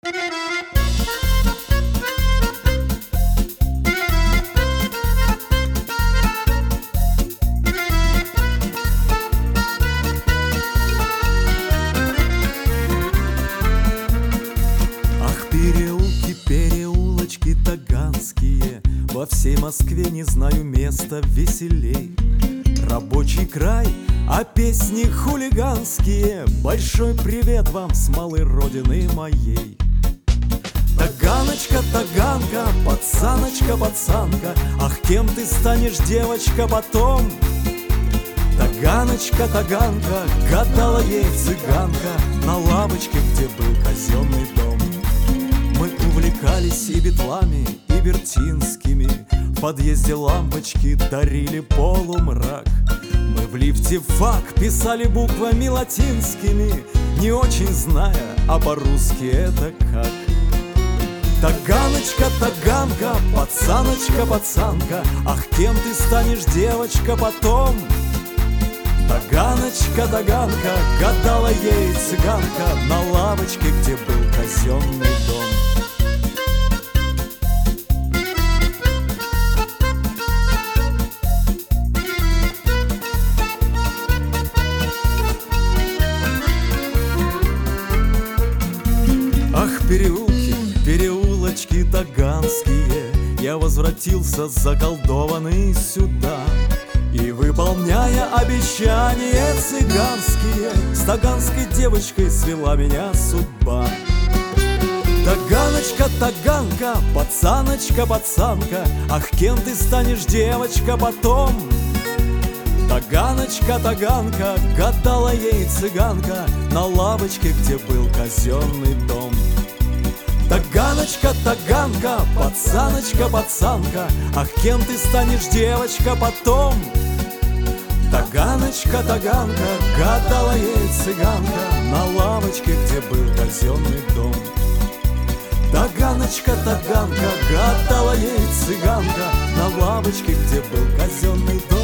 Ах, переулки, переулочки таганские, во всей Москве не знаю места веселей. Рабочий край, а песни хулиганские. Большой привет вам с малой родины моей. Таганочка, таганка, пацаночка, пацанка, ах, кем ты станешь, девочка, потом? Таганочка, таганка, гадала ей цыганка на лавочке, где был казенный дом. Мы увлекались и битлами, и вертинскими, в подъезде лампочки дарили полумрак. Мы в лифте фак писали буквами латинскими, не очень зная, а по-русски это как. Таганочка, таганка, пацаночка, пацанка, ах, кем ты станешь, девочка, потом? Таганочка, таганка, гадала ей цыганка на лавочке, где был казенный дом. Ах, переулки, переулочки таганские, я возвратился заколдованный сюда. И, выполняя обещания цыганские, с таганской девочкой свела меня судьба. Таганочка, таганка, пацаночка, пацанка, ах, кем ты станешь, девочка, потом? Таганочка, таганка, гадала ей цыганка на лавочке, где был казенный дом. Таганочка, таганка, пацаночка, пацанка, ах, кем ты станешь, девочка, потом? Таганочка, таганка, гадала ей цыганка на лавочке, где был казенный дом. Таганочка, таганка, гадала ей цыганка на лавочке, где был казенный дом.